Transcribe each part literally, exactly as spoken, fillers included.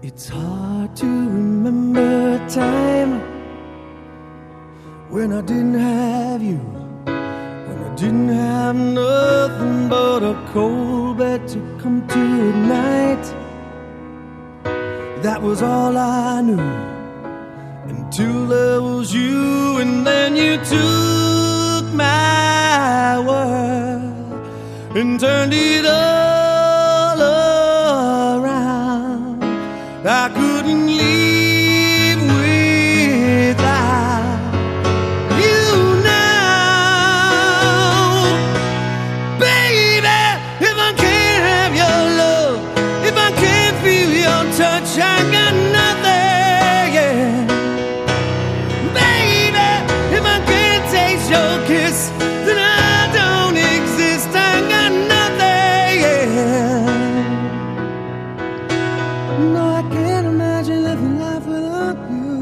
It's hard to remember a time when I didn't have you, when I didn't have nothing but a cold bed to come to at night. That was all I knew until there was you, and then you took my world and turned it all around. I couldn't live without you now, baby. If I can't have your love, if I can't feel your touch, I got nothing, yeah. Baby, if I can't taste your kiss, then I don't exist, I got nothing, yeah. No, I can't imagine living life without you.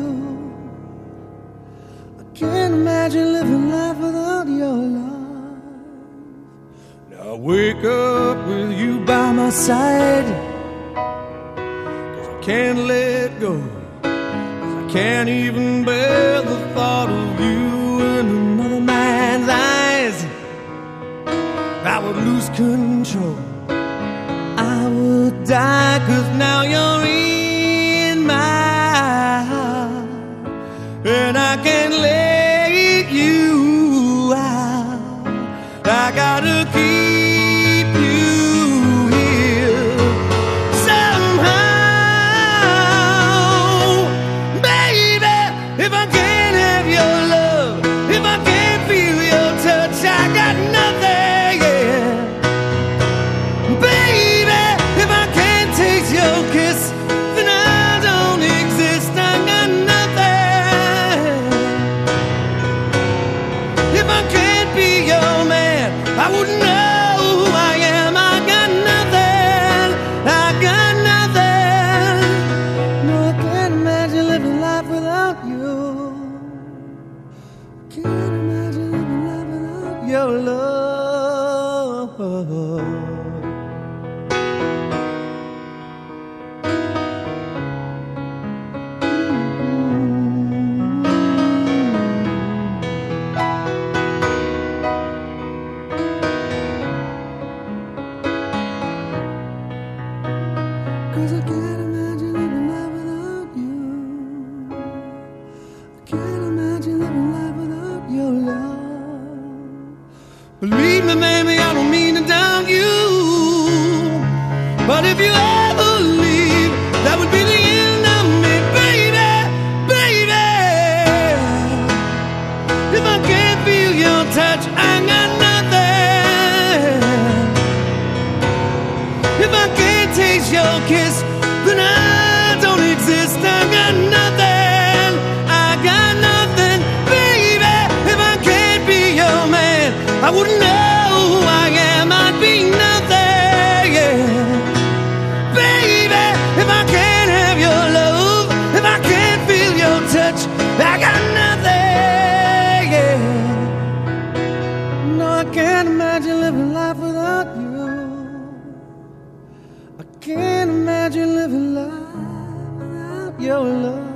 I can't imagine living life without your love. Now I wake up with you by my side, 'cause I can't let go, 'cause I can't even bear the thought of you in another man's eyes. I would lose control, I would die, 'cause now you're in my heart, and I can't let you out. I gotta keep you here somehow, baby. If I can't have your love, if I can't feel your touch, I got nothing, yeah. Baby, if I can't taste your kiss, then I don't exist, I got nothing. If I can't be your man, I wouldn't know who I am, I got nothing, I got nothing. No, I can't imagine living life without you. Can't imagine living life without your love. Cause I can't imagine living life without you. I can't imagine living life without your love. Believe me, baby, I don't mean to doubt you, but if you ever leave, that would be the end of me, baby, baby. If I can't feel your touch, I got nothing. If I can't taste your kiss, then I don't exist, I got nothing, I got nothing, baby. If I can't be your man, I wouldn't know who I am, I'd be nothing, yeah. Baby, if I can't have your love, if I can't feel your touch, I got nothing, yeah. No, I can't imagine living life without you. I can't imagine living life without your love.